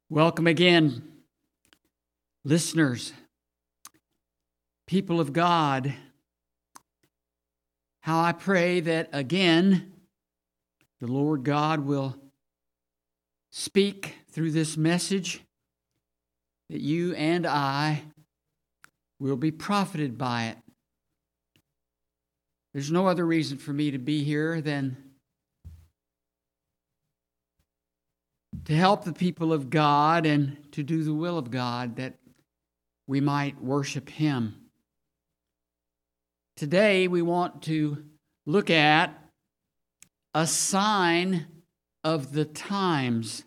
Welcome again, listeners, people of God. How I pray that again the Lord God will speak through this message, that you and I will be profited by it. There's no other reason for me to be here than to help the people of God and to do the will of God, that we might worship Him. Today we want to look at a sign of the times.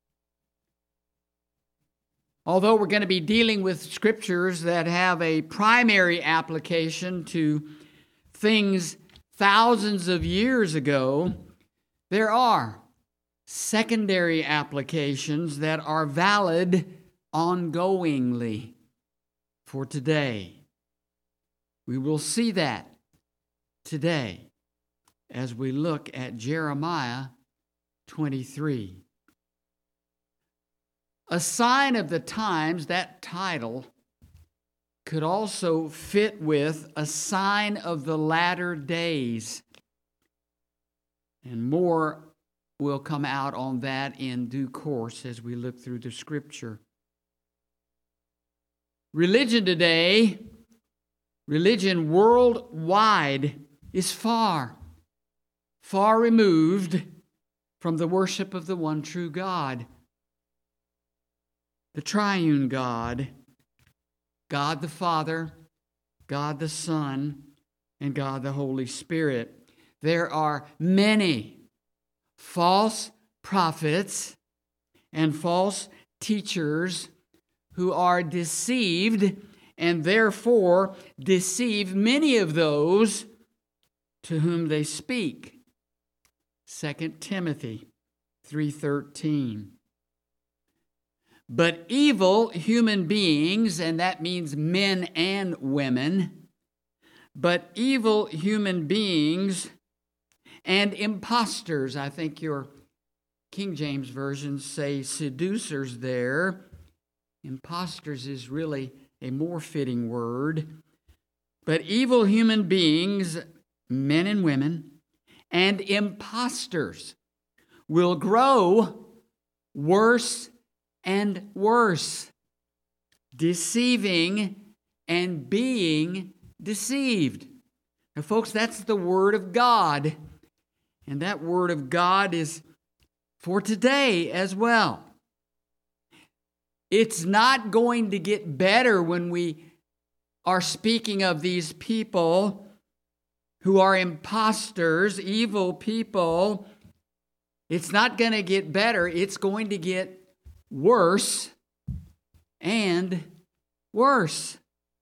Although we're going to be dealing with scriptures that have a primary application to things thousands of years ago, there are secondary applications that are valid ongoingly for today. We will see that today as we look at Jeremiah 23. A sign of the times, that title could also fit with a sign of the latter days. And more will come out on that in due course as we look through the scripture. Religion today, religion worldwide, is far removed from the worship of the one true God, the triune God, God the Father, God the Son, and God the Holy Spirit. There are many false prophets and false teachers who are deceived and therefore deceive many of those to whom they speak. 2 Timothy 3:13. But evil human beings, and that means men and women, but evil human beings and impostors, I think your King James versions say seducers there. Impostors is really a more fitting word. But evil human beings, men and women, and impostors will grow worse and worse, deceiving and being deceived. Now, folks, that's the Word of God. And that Word of God is for today as well. It's not going to get better when we are speaking of these people who are imposters, evil people. It's not going to get better. It's going to get worse and worse.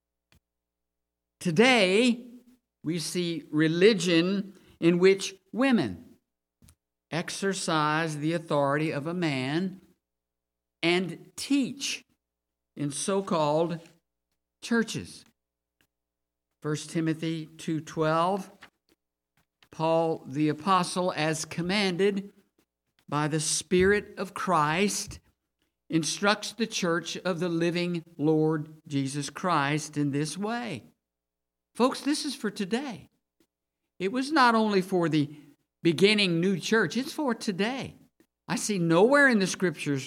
Today, we see religion in which women exercise the authority of a man and teach in so-called churches. 1 Timothy 2:12, Paul the apostle, as commanded by the Spirit of Christ, instructs the church of the living Lord Jesus Christ in this way. Folks, this is for today. It was not only for the beginning new church, it's for today. I see nowhere in the scriptures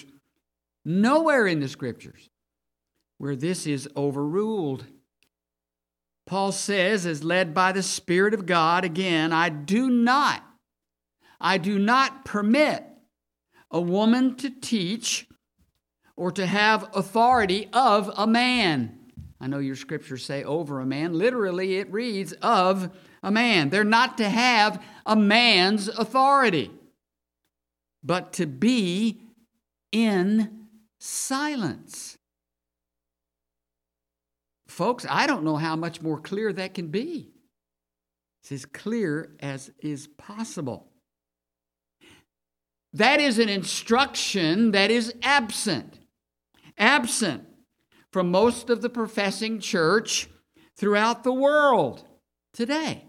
where this is overruled. Paul says, as led by the Spirit of God, again, I do not permit a woman to teach or to have authority of a man. I know your scriptures say over a man. Literally, it reads of a man. They're not to have a man's authority, but to be in silence. Folks, I don't know how much more clear that can be. It's as clear as is possible. That is an instruction that is absent from most of the professing church throughout the world today.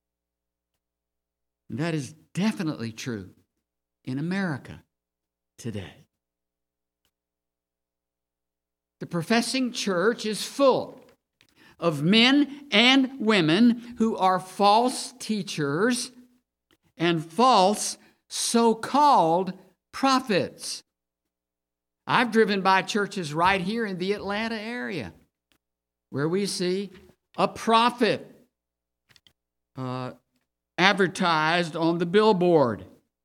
And that is definitely true in America today. The professing church is full of men and women who are false teachers and false so-called prophets. I've driven by churches right here in the Atlanta area where we see a prophet advertised on the billboard.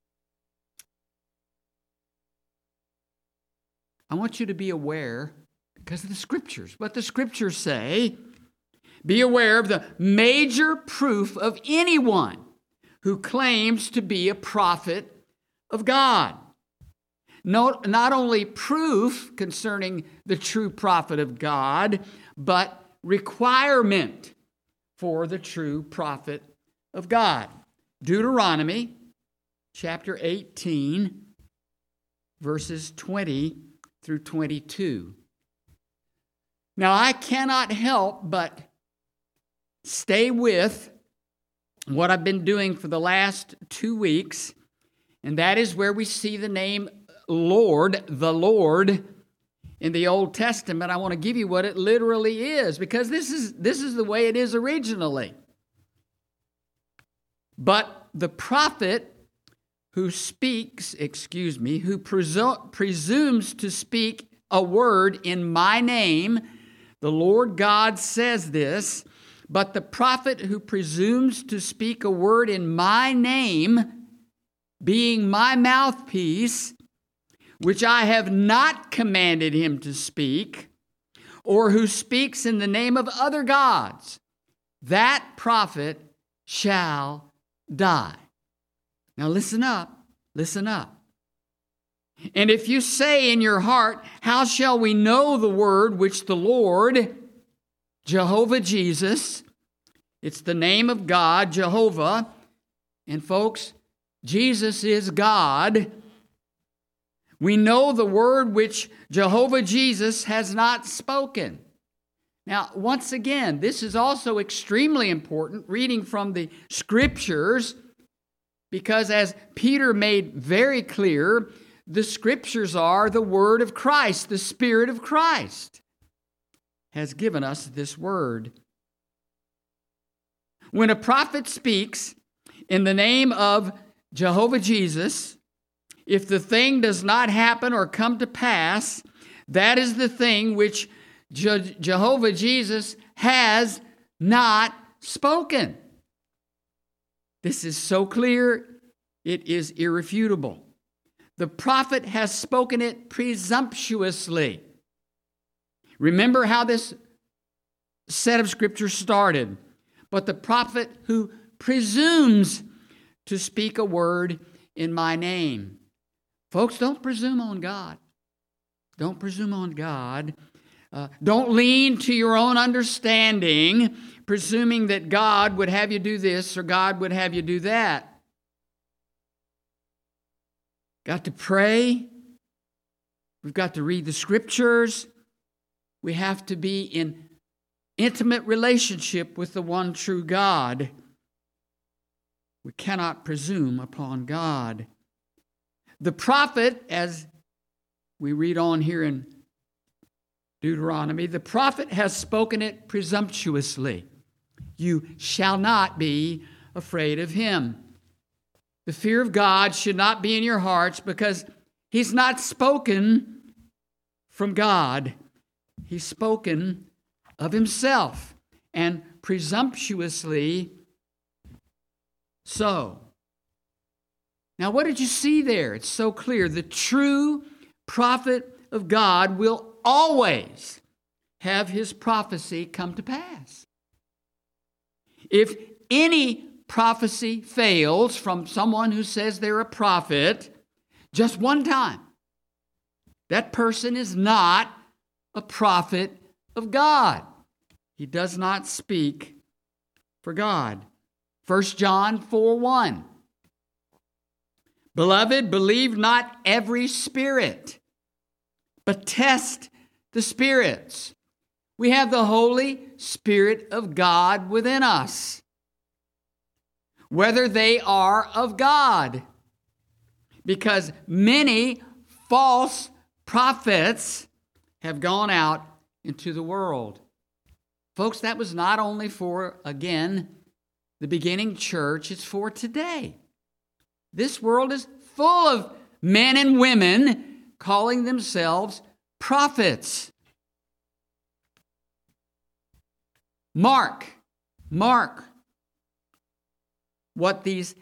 I want you to be aware, because of the Scriptures, what the Scriptures say, be aware of the major proof of anyone who claims to be a prophet of God. Not only proof concerning the true prophet of God, but requirement for the true prophet of God. Deuteronomy chapter 18, verses 20 through 22. Now, I cannot help but stay with what I've been doing for the last 2 weeks, and that is where we see the name Lord, the Lord, in the Old Testament. I want to give you what it literally is, because this is the way it is originally. But the prophet who presumes to speak a word in my name, the Lord God says this, but the prophet who presumes to speak a word in my name, being my mouthpiece, which I have not commanded him to speak, or who speaks in the name of other gods, that prophet shall die. Now listen up. And if you say in your heart, how shall we know the word which the Lord, Jehovah Jesus, it's the name of God, Jehovah, and folks, Jesus is God. We know the word which Jehovah Jesus has not spoken. Now, once again, this is also extremely important, reading from the Scriptures, because as Peter made very clear, the Scriptures are the Word of Christ. The Spirit of Christ has given us this word. When a prophet speaks in the name of Jehovah Jesus, if the thing does not happen or come to pass, that is the thing which Jehovah Jesus has not spoken. This is so clear, it is irrefutable. The prophet has spoken it presumptuously. Remember how this set of Scripture started. But the prophet who presumes to speak a word in my name. Folks, don't presume on God. Don't presume on God. Don't lean to your own understanding, presuming that God would have you do this or God would have you do that. Got to pray. We've got to read the Scriptures. We have to be in intimate relationship with the one true God. We cannot presume upon God. The prophet, as we read on here in Deuteronomy, the prophet has spoken it presumptuously. You shall not be afraid of him. The fear of God should not be in your hearts, because he's not spoken from God. He's spoken of himself, and presumptuously so. Now, what did you see there? It's so clear. The true prophet of God will always have his prophecy come to pass. If any prophecy fails from someone who says they're a prophet just one time, that person is not a prophet of God. He does not speak for God. 1 John 4:1. Beloved, believe not every spirit, but test the spirits. We have the Holy Spirit of God within us, whether they are of God. Because many false prophets have gone out into the world. Folks, that was not only for, again, the beginning church, it's for today. This world is full of men and women calling themselves prophets. Mark what these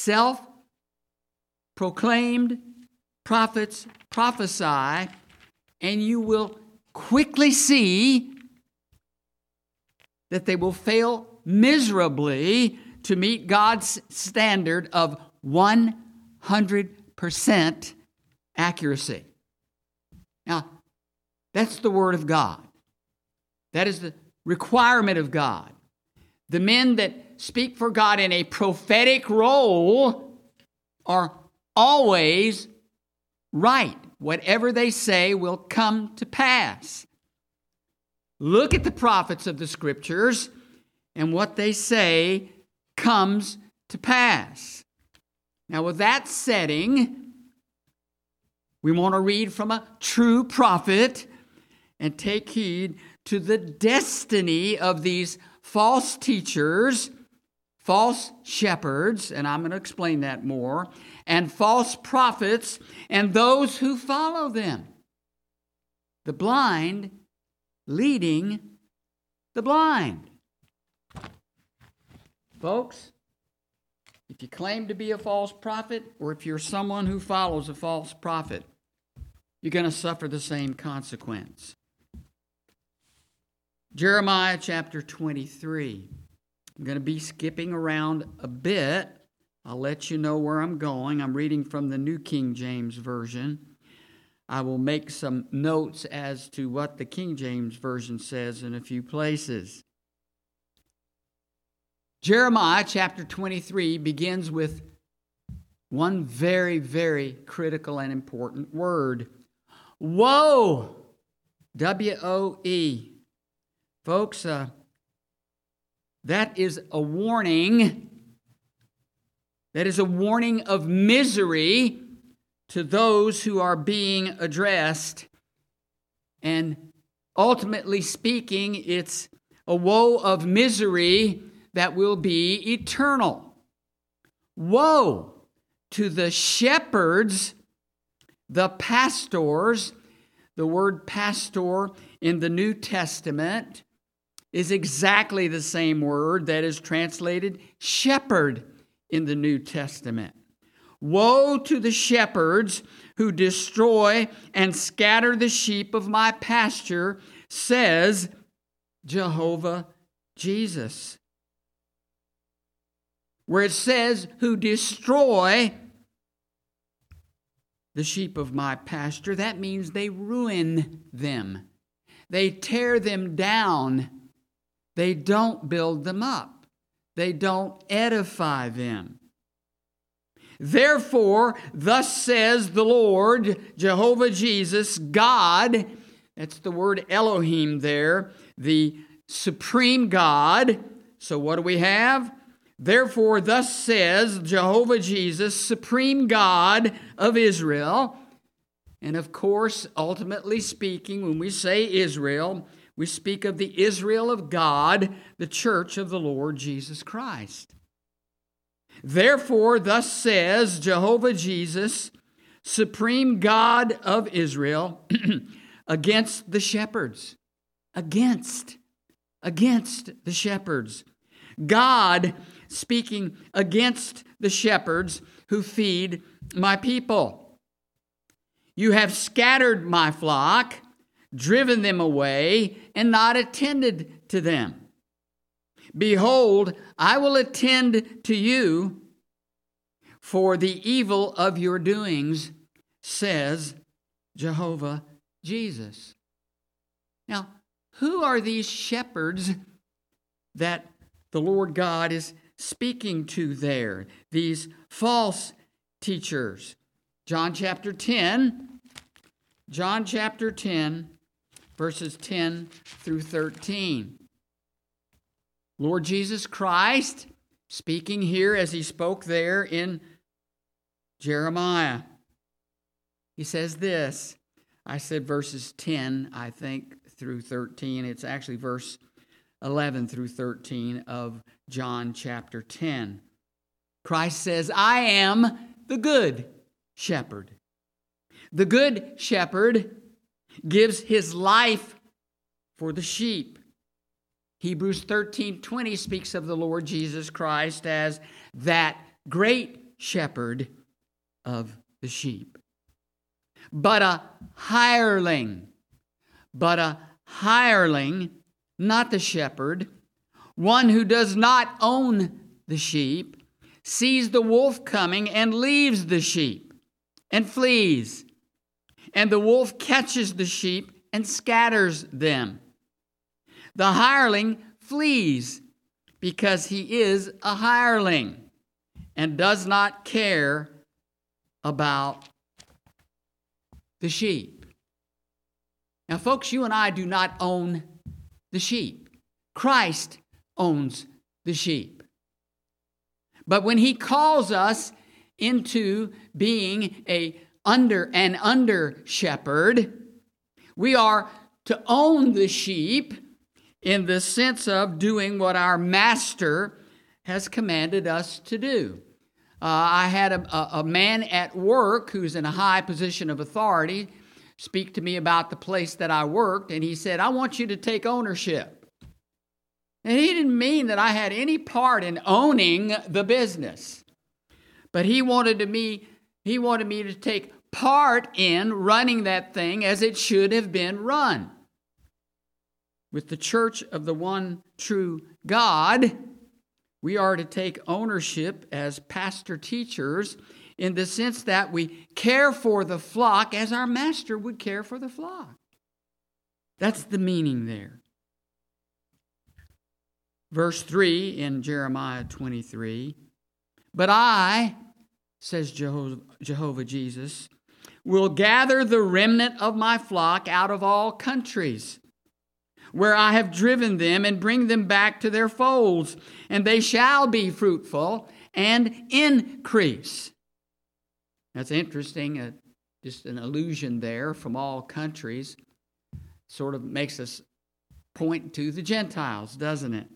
self-proclaimed prophets prophesy, and you will quickly see that they will fail miserably to meet God's standard of 100% accuracy. Now, that's the Word of God. That is the requirement of God. The men that speak for God in a prophetic role are always right. Whatever they say will come to pass. Look at the prophets of the Scriptures, and what they say comes to pass. Now, with that setting, we want to read from a true prophet and take heed to the destiny of these false teachers, false shepherds, and I'm going to explain that more, and false prophets, and those who follow them. The blind leading the blind. Folks, if you claim to be a false prophet, or if you're someone who follows a false prophet, you're going to suffer the same consequence. Jeremiah chapter 23. I'm going to be skipping around a bit. I'll let you know where I'm going. I'm reading from the New King James Version. I will make some notes as to what the King James Version says in a few places. Jeremiah chapter 23 begins with one very, very critical and important word. Woe! W-O-E. Folks, that is a warning. That is a warning of misery to those who are being addressed. And ultimately speaking, it's a woe of misery that will be eternal. Woe to the shepherds, the pastors. The word pastor in the New Testament is exactly the same word that is translated shepherd in the New Testament. Woe to the shepherds who destroy and scatter the sheep of my pasture, says Jehovah Jesus. Where it says, who destroy the sheep of my pasture, that means they ruin them. They tear them down. They don't build them up. They don't edify them. Therefore, thus says the Lord, Jehovah Jesus, God, that's the word Elohim there, the supreme God. So what do we have? Therefore, thus says Jehovah Jesus, supreme God of Israel. And of course, ultimately speaking, when we say Israel, we speak of the Israel of God, the church of the Lord Jesus Christ. Therefore, thus says Jehovah Jesus, supreme God of Israel, against the shepherds. Against the shepherds. God speaking against the shepherds who feed my people. You have scattered my flock, driven them away, and not attended to them. Behold, I will attend to you for the evil of your doings, says Jehovah Jesus. Now, who are these shepherds that the Lord God is speaking to there? These false teachers. John chapter 10, verses 10 through 13. Lord Jesus Christ, speaking here as he spoke there in Jeremiah, he says this, I said verses 10, I think, through 13. It's actually verse 11 through 13 of John chapter 10. Christ says, I am the good shepherd. The good shepherd gives his life for the sheep. Hebrews 13:20 speaks of the Lord Jesus Christ as that great shepherd of the sheep. But a hireling, not the shepherd, one who does not own the sheep, sees the wolf coming and leaves the sheep and flees. And the wolf catches the sheep and scatters them. The hireling flees because he is a hireling and does not care about the sheep. Now, folks, you and I do not own the sheep. Christ owns the sheep. But when he calls us into being an under shepherd, we are to own the sheep in the sense of doing what our master has commanded us to do. I had a man at work who's in a high position of authority speak to me about the place that I worked, and he said, I want you to take ownership. And he didn't mean that I had any part in owning the business, but he wanted me to take part in running that thing as it should have been run. With the church of the one true God, we are to take ownership as pastor teachers in the sense that we care for the flock as our master would care for the flock. That's the meaning there. Verse 3 in Jeremiah 23, but I, says Jehovah Jesus, will gather the remnant of my flock out of all countries, where I have driven them, and bring them back to their folds, and they shall be fruitful and increase. That's interesting, just an allusion there from all countries. Sort of makes us point to the Gentiles, doesn't it?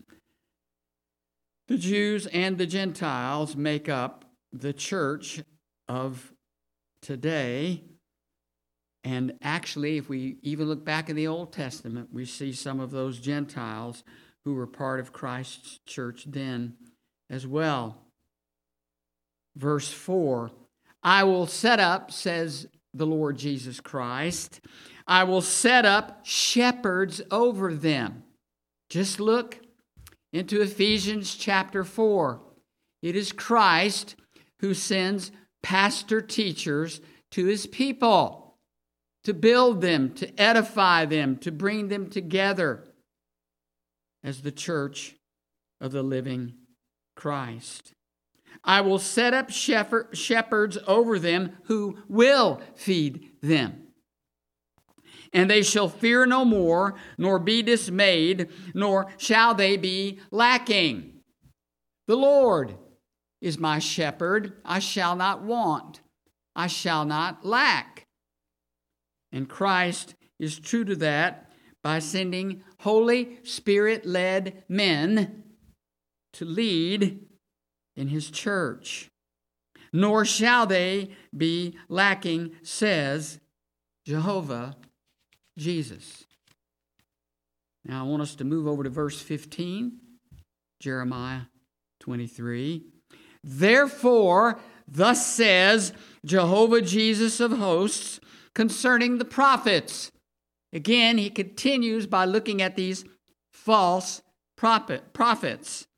The Jews and the Gentiles make up the church of today. And actually, if we even look back in the Old Testament, we see some of those Gentiles who were part of Christ's church then as well. Verse 4, I will set up, says the Lord Jesus Christ, I will set up shepherds over them. Just look into Ephesians chapter 4. It is Christ who sends pastor teachers to his people, to build them, to edify them, to bring them together as the church of the living Christ. I will set up shepherds over them who will feed them. And they shall fear no more, nor be dismayed, nor shall they be lacking. The Lord is my shepherd, I shall not want, I shall not lack. And Christ is true to that by sending Holy Spirit-led men to lead in his church. Nor shall they be lacking, says Jehovah Jesus. Now I want us to move over to verse 15, Jeremiah 23. Therefore, thus says Jehovah Jesus of hosts, concerning the prophets. Again, he continues by looking at these false prophets.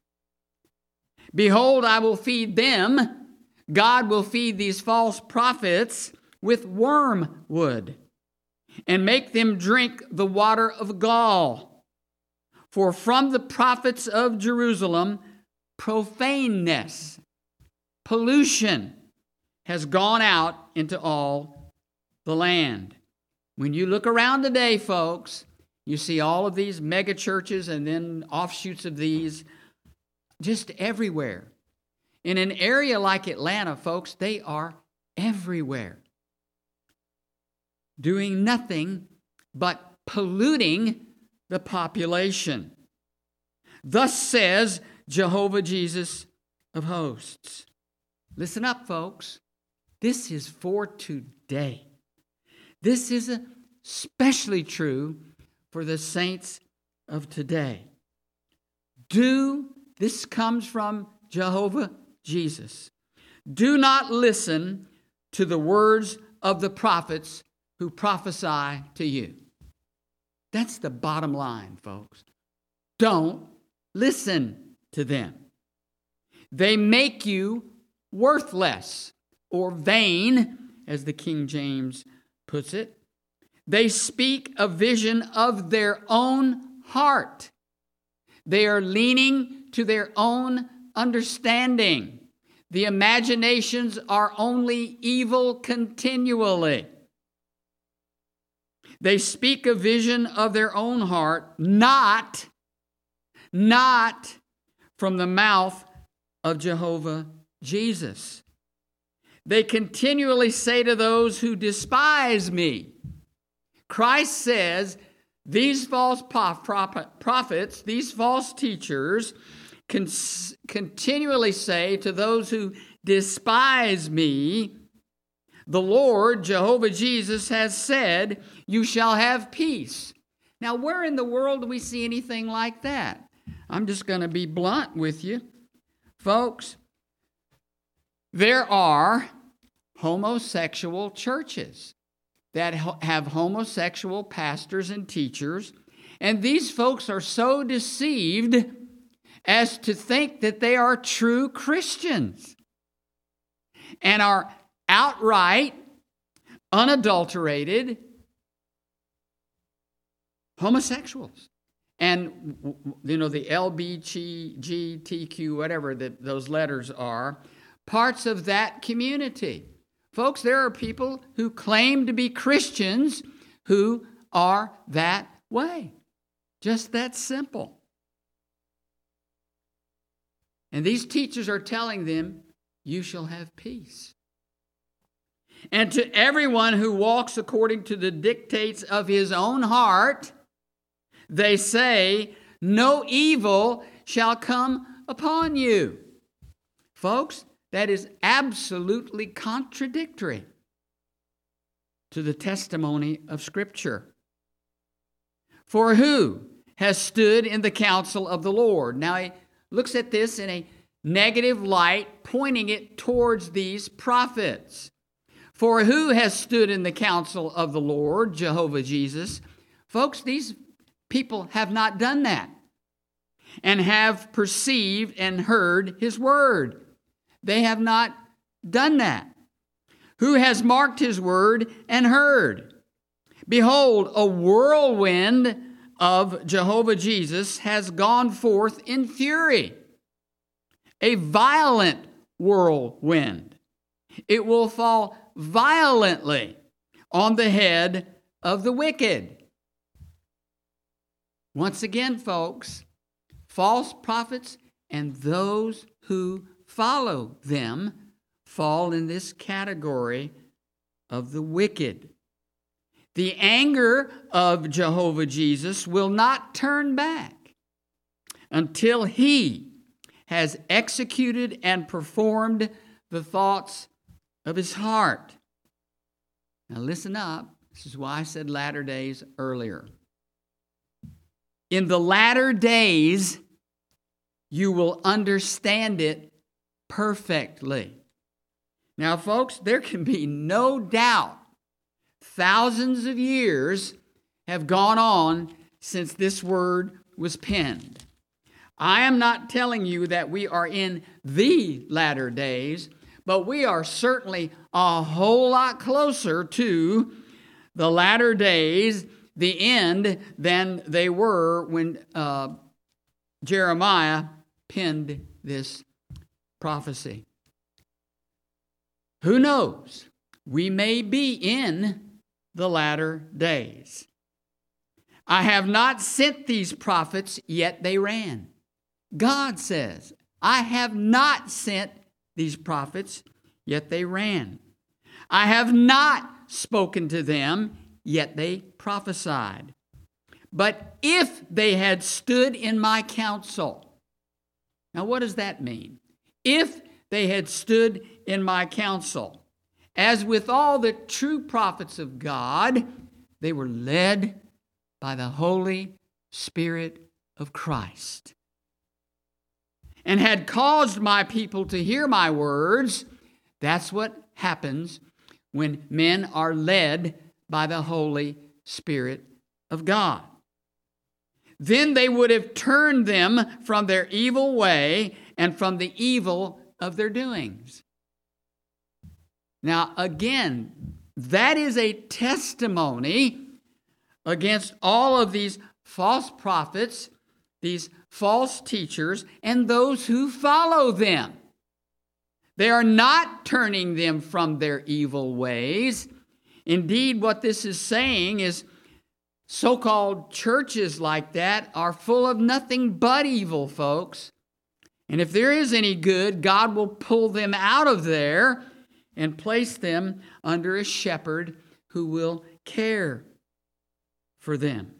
Behold, I will feed them. God will feed these false prophets with wormwood and make them drink the water of gall. For from the prophets of Jerusalem, profaneness, pollution has gone out into all the land. When you look around today, folks, you see all of these mega churches and then offshoots of these just everywhere. In an area like Atlanta, folks, they are everywhere. doing nothing but polluting the population. Thus says Jehovah Jesus of hosts. Listen up, folks. This is for today. This is especially true for the saints of today. This comes from Jehovah Jesus. Do not listen to the words of the prophets who prophesy to you. That's the bottom line, folks. Don't listen to them. They make you worthless or vain, as the King James puts it. They speak a vision of their own heart. They are leaning to their own understanding. The imaginations are only evil continually. They speak a vision of their own heart, not from the mouth of Jehovah Jesus. They continually say to those who despise me. Christ says these false prophets, these false teachers, continually say to those who despise me, the Lord, Jehovah Jesus, has said, you shall have peace. Now, where in the world do we see anything like that? I'm just going to be blunt with you. Folks, there are homosexual churches that have homosexual pastors and teachers, and these folks are so deceived as to think that they are true Christians and are outright, unadulterated homosexuals. And, the LGBTQ, whatever those letters are, parts of that community. Folks, there are people who claim to be Christians who are that way. Just that simple. And these teachers are telling them, you shall have peace. And to everyone who walks according to the dictates of his own heart, they say, no evil shall come upon you. Folks, that is absolutely contradictory to the testimony of Scripture. For who has stood in the counsel of the Lord? Now he looks at this in a negative light, pointing it towards these prophets. For who has stood in the counsel of the Lord, Jehovah Jesus? Folks, these people have not done that and have perceived and heard his word. They have not done that. Who has marked his word and heard? Behold, a whirlwind of Jehovah Jesus has gone forth in fury, a violent whirlwind. It will fall violently on the head of the wicked. Once again, folks, false prophets and those who follow them fall in this category of the wicked. The anger of Jehovah Jesus will not turn back until he has executed and performed the thoughts of his heart. Now listen up. This is why I said latter days earlier. In the latter days, you will understand it perfectly. Now, folks, there can be no doubt thousands of years have gone on since this word was penned. I am not telling you that we are in the latter days, but we are certainly a whole lot closer to the latter days, the end, than they were when Jeremiah penned this prophecy. Who knows? We may be in the latter days. I have not sent these prophets, yet they ran. God says, I have not sent these prophets, yet they ran. I have not spoken to them, yet they prophesied. But if they had stood in my counsel. Now, what does that mean? If they had stood in my counsel. As with all the true prophets of God, they were led by the Holy Spirit of Christ, and had caused my people to hear my words. That's what happens when men are led by the Holy Spirit of God. Then they would have turned them from their evil way and from the evil of their doings. Now, again, that is a testimony against all of these false prophets, these false teachers, and those who follow them. They are not turning them from their evil ways. Indeed, what this is saying is so-called churches like that are full of nothing but evil, folks. And if there is any good, God will pull them out of there and place them under a shepherd who will care for them.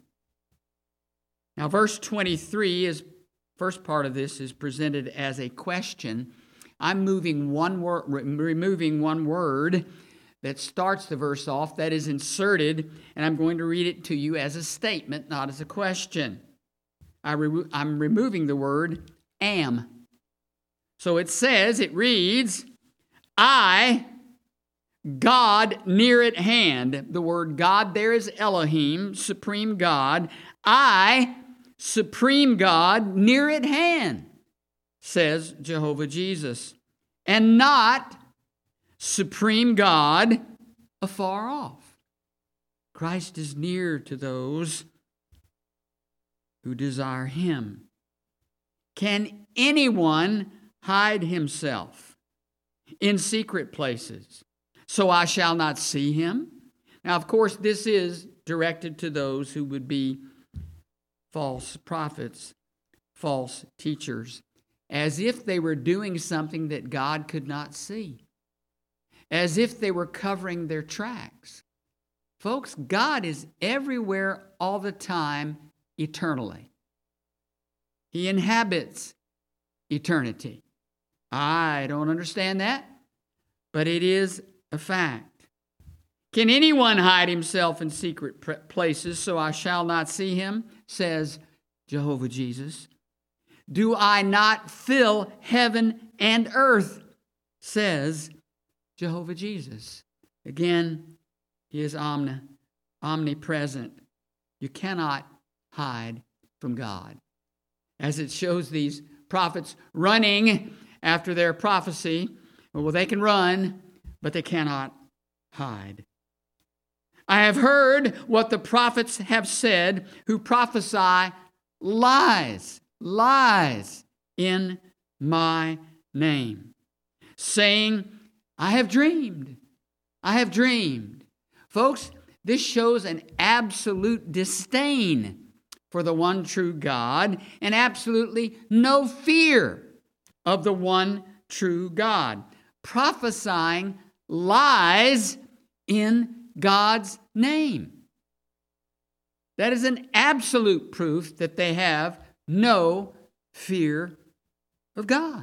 Now, verse 23 is first part of this is presented as a question. I'm removing one word that starts the verse off, that is inserted, and I'm going to read it to you as a statement, not as a question. I'm removing the word am. So it reads, I, God near at hand. The word God there is Elohim, supreme God. I, supreme God, near at hand, says Jehovah Jesus, and not supreme God afar off. Christ is near to those who desire him. Can anyone hide himself in secret places, so I shall not see him? Now, of course, this is directed to those who would be false prophets, false teachers, as if they were doing something that God could not see, as if they were covering their tracks. Folks, God is everywhere all the time, eternally. He inhabits eternity. I don't understand that, but it is a fact. Can anyone hide himself in secret places so I shall not see him, says Jehovah Jesus? Do I not fill heaven and earth, says Jehovah Jesus? Again, he is omnipresent. You cannot hide from God. As it shows these prophets running after their prophecy, well, they can run, but they cannot hide. I have heard what the prophets have said who prophesy lies in my name, saying, I have dreamed. Folks, this shows an absolute disdain for the one true God and absolutely no fear of the one true God, prophesying lies in God's name. That is an absolute proof that they have no fear of God.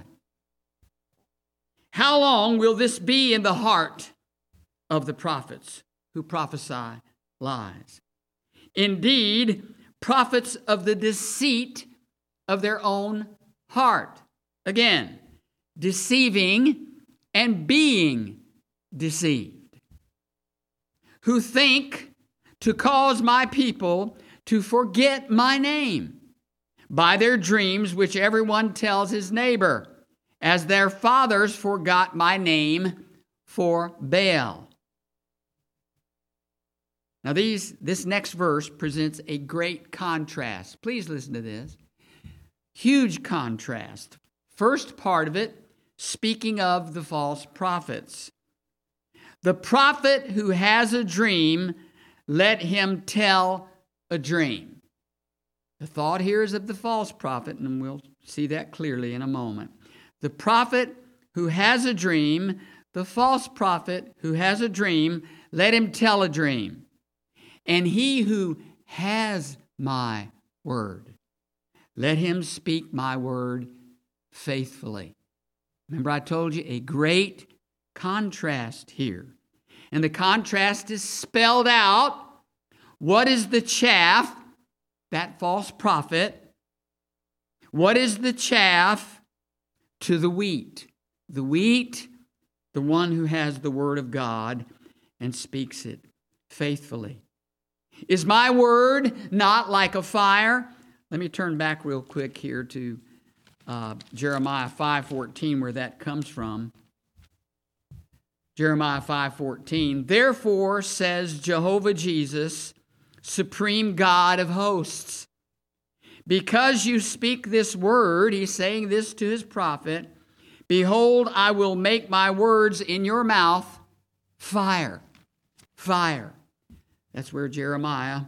How long will this be in the heart of the prophets who prophesy lies? Indeed, prophets of the deceit of their own heart. Again, deceiving and being deceived. Who think to cause my people to forget my name by their dreams, which everyone tells his neighbor, as their fathers forgot my name for Baal. Now this next verse presents a great contrast. Please listen to this. Huge contrast. First part of it, speaking of the false prophets. The prophet who has a dream, let him tell a dream. The thought here is of the false prophet, and we'll see that clearly in a moment. The prophet who has a dream, the false prophet who has a dream, let him tell a dream. And he who has my word, let him speak my word faithfully. Remember, I told you a great contrast here. And the contrast is spelled out. What is the chaff? That false prophet. What is the chaff to the wheat? The wheat, the one who has the word of God and speaks it faithfully. Is my word not like a fire? Let me turn back real quick here to Jeremiah 5:14, where that comes from. Jeremiah 5:14. Therefore, says Jehovah Jesus, supreme God of hosts, because you speak this word, he's saying this to his prophet, behold, I will make my words in your mouth fire. Fire. That's where Jeremiah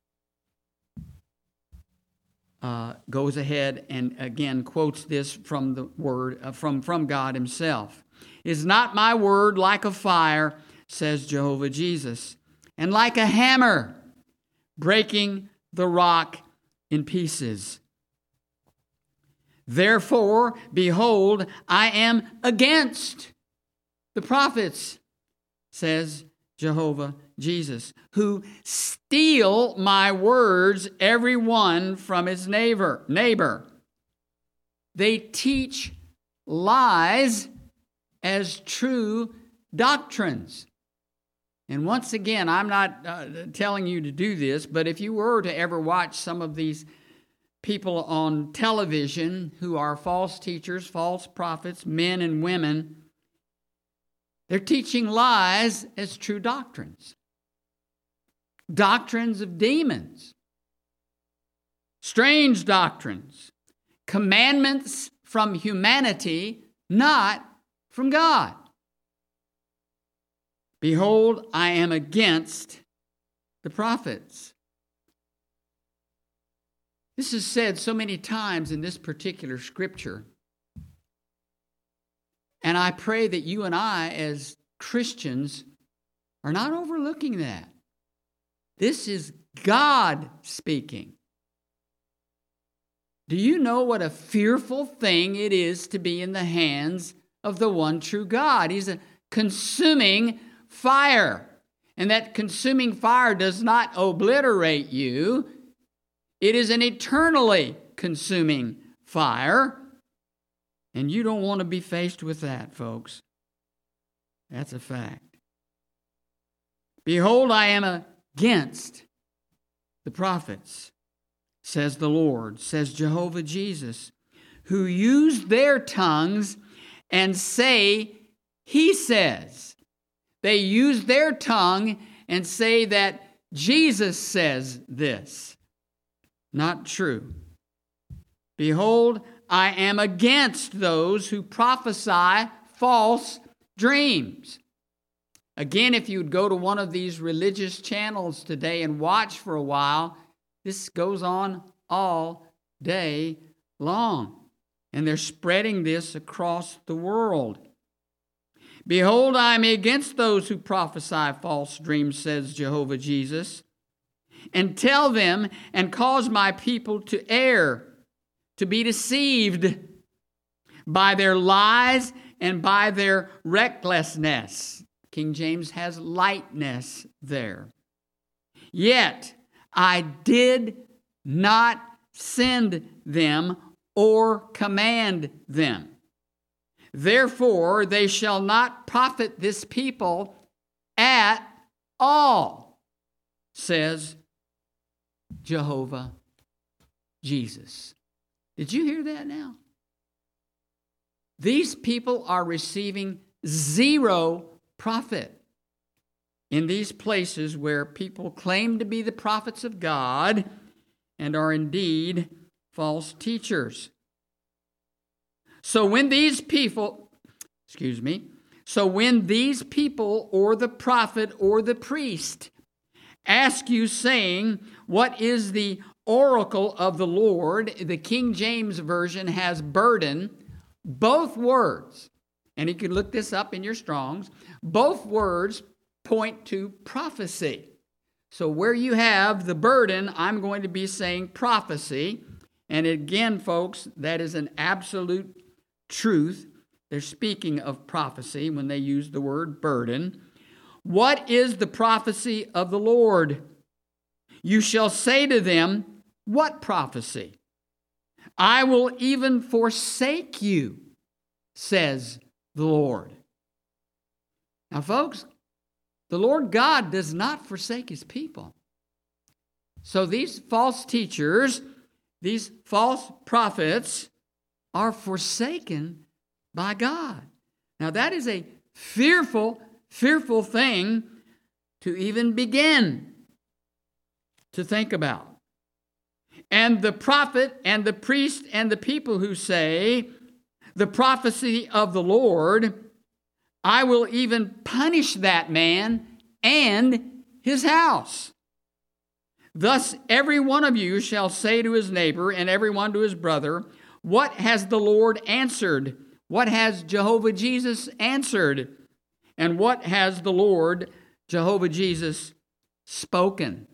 goes ahead and again quotes this from the word from God himself. Is not my word like a fire, says Jehovah Jesus, and like a hammer breaking the rock in pieces? Therefore, behold, I am against the prophets, says Jehovah Jesus, who steal my words, every one from his neighbor. They teach lies as true doctrines. And once again, I'm not telling you to do this, but if you were to ever watch some of these people on television who are false teachers, false prophets, men and women, they're teaching lies as true doctrines. Doctrines of demons. Strange doctrines. Commandments from humanity, not from God. Behold, I am against the prophets. This is said so many times in this particular scripture. And I pray that you and I, as Christians, are not overlooking that. This is God speaking. Do you know what a fearful thing it is to be in the hands of the one true God? He's a consuming fire. And that consuming fire does not obliterate you. It is an eternally consuming fire. And you don't want to be faced with that, folks. That's a fact. Behold, I am against the prophets, says the Lord, says Jehovah Jesus, who use their tongues and say, he says. They use their tongue and say that Jesus says this. Not true. Behold, I am against those who prophesy false dreams. Again, if you'd go to one of these religious channels today and watch for a while, this goes on all day long. And they're spreading this across the world. Behold, I am against those who prophesy false dreams, says Jehovah Jesus, and tell them and cause my people to err, to be deceived by their lies and by their recklessness. King James has lightness there. Yet I did not send them or command them. Therefore, they shall not profit this people at all, says Jehovah Jesus. Did you hear that now? These people are receiving zero profit in these places where people claim to be the prophets of God and are indeed false teachers. So when these people or the prophet or the priest ask you saying, what is the oracle of the Lord? The King James Version has burden. Both words, and you can look this up in your Strongs, both words point to prophecy. So where you have the burden, I'm going to be saying prophecy. And again, folks, that is an absolute truth. They're speaking of prophecy when they use the word burden. What is the prophecy of the Lord? You shall say to them, what prophecy? I will even forsake you, says the Lord. Now, folks, the Lord God does not forsake his people. So these false teachers, these false prophets are forsaken by God. Now, that is a fearful thing to even begin to think about. And the prophet and the priest and the people who say, the prophecy of the Lord, I will even punish that man and his house. Thus every one of you shall say to his neighbor and every one to his brother, what has the Lord answered? What has Jehovah Jesus answered? And what has the Lord Jehovah Jesus spoken?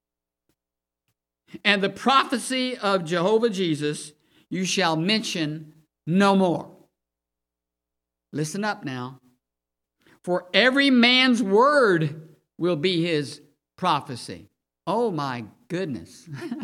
And the prophecy of Jehovah Jesus you shall mention no more. Listen up now. For every man's word will be his prophecy. Oh my goodness.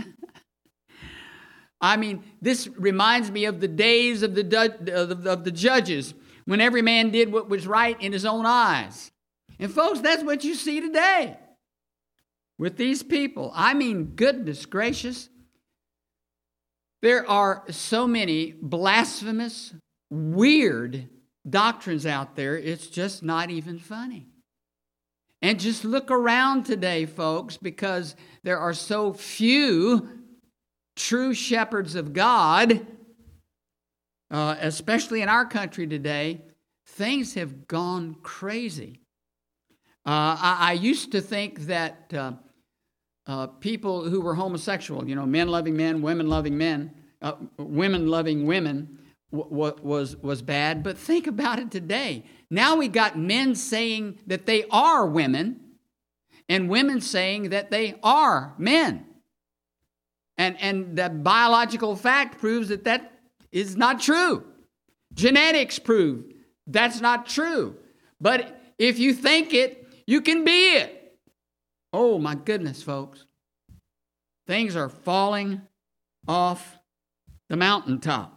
I mean, this reminds me of the days of the judges, when every man did what was right in his own eyes. And folks, that's what you see today with these people. I mean, goodness gracious. There are so many blasphemous, weird doctrines out there, it's just not even funny. And just look around today, folks, because there are so few true shepherds of God, especially in our country today. Things have gone crazy. I used to think that people who were homosexual, men loving men, women loving men, women loving women, was bad. But think about it today. Now we got men saying that they are women and women saying that they are men. And the biological fact proves that is not true. Genetics prove that's not true. But if you think it, you can be it. Oh my goodness, folks. Things are falling off the mountaintop.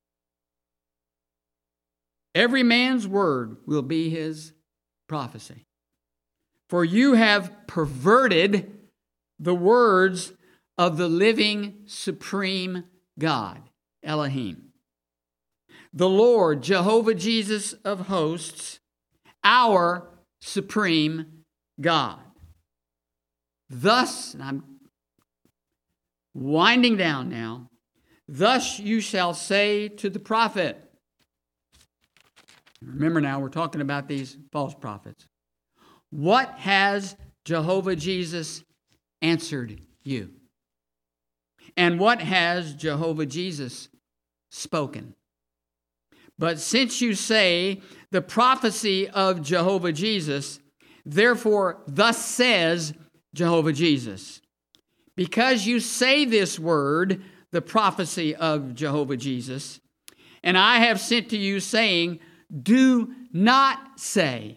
Every man's word will be his prophecy. For you have perverted the words of the living supreme God, Elohim. The Lord, Jehovah Jesus of hosts, our supreme God. Thus, and I'm winding down now, thus you shall say to the prophet. Remember now, we're talking about these false prophets. What has Jehovah Jesus answered you? And what has Jehovah Jesus spoken? But since you say the prophecy of Jehovah Jesus, therefore thus says Jehovah Jesus. Because you say this word, the prophecy of Jehovah Jesus, and I have sent to you saying, do not say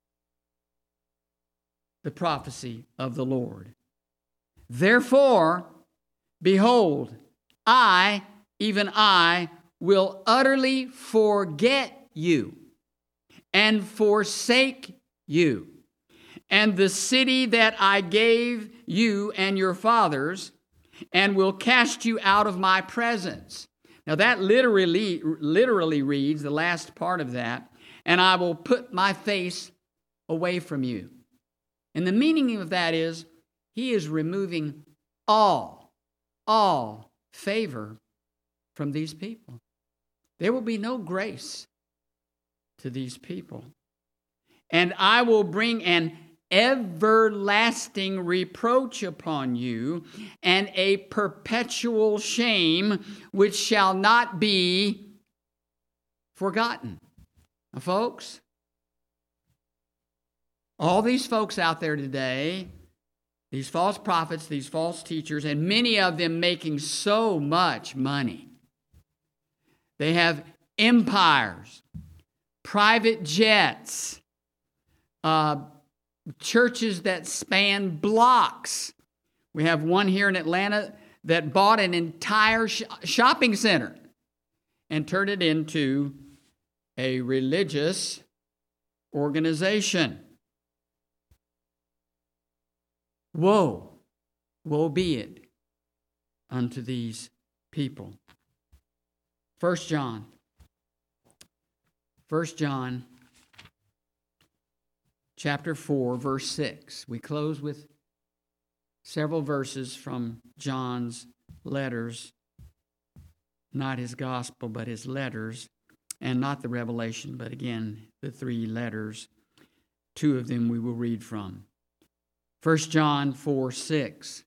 the prophecy of the Lord. Therefore, behold, I, even I, will utterly forget you and forsake you, and the city that I gave you and your fathers, and will cast you out of my presence. Now that literally reads, the last part of that, and I will put my face away from you. And the meaning of that is, he is removing all favor from these people. There will be no grace to these people. And I will bring an everlasting reproach upon you and a perpetual shame which shall not be forgotten. Now, folks, all these folks out there today these false prophets, these false teachers, and many of them making so much money. They have empires, private jets, churches that span blocks. We have one here in Atlanta that bought an entire shopping center and turned it into a religious organization. Woe be it unto these people. 1 John chapter 4, verse 6. We close with several verses from John's letters, not his gospel, but his letters, and not the Revelation, but again, the 3 letters. 2 of them we will read from. 1 John 4, 6.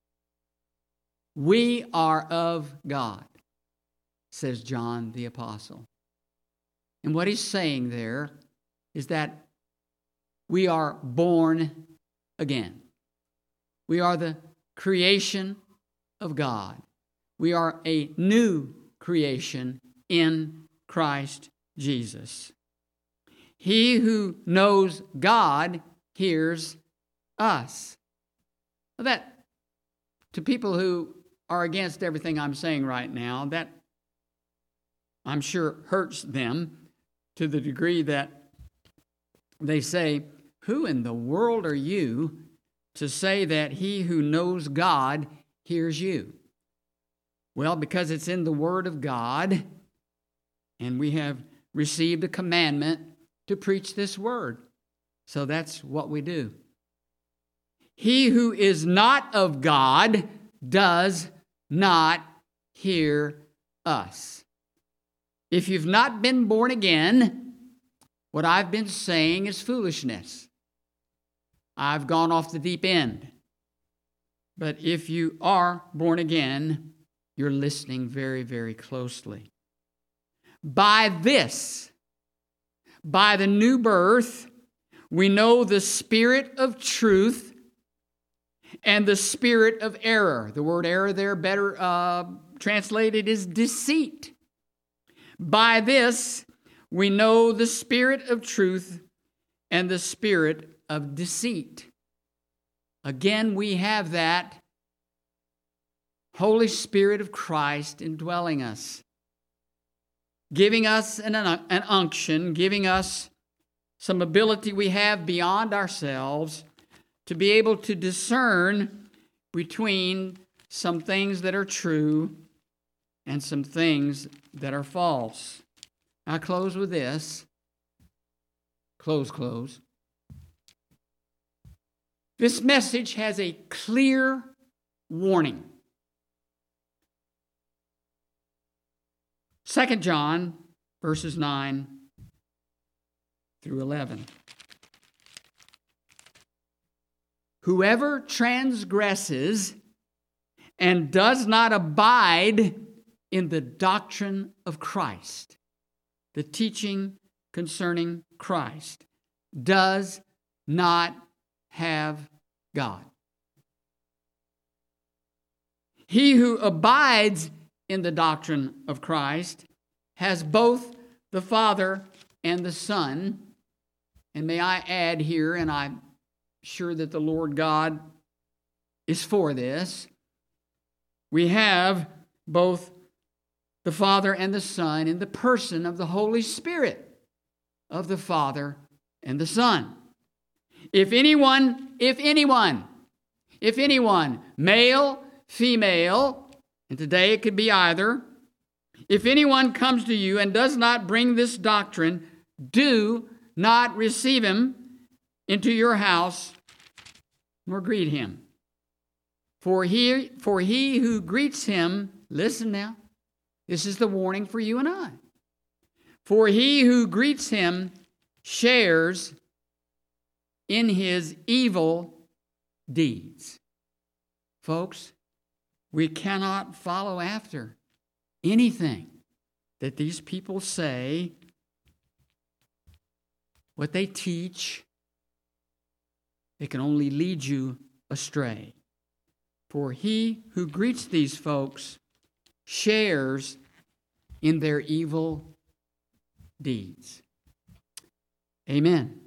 We are of God, says John the Apostle. And what he's saying there is that we are born again. We are the creation of God. We are a new creation in Christ Jesus. He who knows God hears us. That, to people who are against everything I'm saying right now, that I'm sure hurts them to the degree that they say, who in the world are you to say that he who knows God hears you? Well, because it's in the Word of God, and we have received a commandment to preach this Word. So that's what we do. He who is not of God does not hear us. If you've not been born again, what I've been saying is foolishness. I've gone off the deep end. But if you are born again, you're listening very, very closely. By this, by the new birth, we know the spirit of truth and the spirit of error. The word error there, better translated, is deceit. By this, we know the spirit of truth and the spirit of deceit. Again, we have that Holy Spirit of Christ indwelling us, giving us an unction, giving us some ability we have beyond ourselves to be able to discern between some things that are true and some things that are false. I'll close with this. Close. This message has a clear warning. 2 John, verses 9 through 11. Whoever transgresses and does not abide in the doctrine of Christ, the teaching concerning Christ, does not have God. He who abides in the doctrine of Christ has both the Father and the Son. And may I add here, and I'm sure that the Lord God is for this, we have both the Father and the Son in the person of the Holy Spirit of the Father and the Son. If anyone, male, female, and today it could be either, if anyone comes to you and does not bring this doctrine, do not receive him into your house, nor greet him. For he who greets him, listen now, this is the warning for you and I. For he who greets him shares in his evil deeds. Folks, we cannot follow after anything that these people say, what they teach. They can only lead you astray. For he who greets these folks shares in their evil deeds. Amen.